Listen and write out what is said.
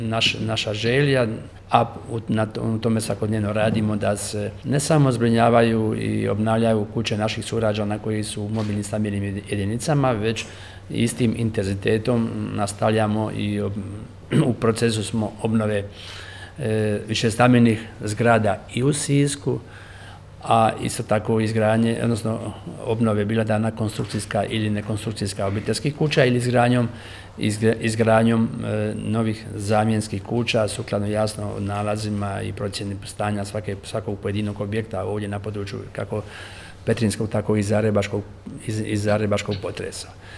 naša želja, a na tome svakodnevno radimo da se ne samo zbrinjavaju i obnavljaju kuće naših sugrađana koji su u mobilnim stambenim jedinicama, već istim intenzitetom nastavljamo i u procesu smo obnove višestambenih zgrada i u Sisku, a isto tako izgradnje, odnosno obnove bila dana konstrukcijska ili nekonstrukcijska obiteljskih kuća ili izgradnjom novih zamjenskih kuća sukladno jasno nalazima i procjeni stanja svakog pojedinog objekta ovdje na području kako petrinjskog tako i zagrebačkog potresa.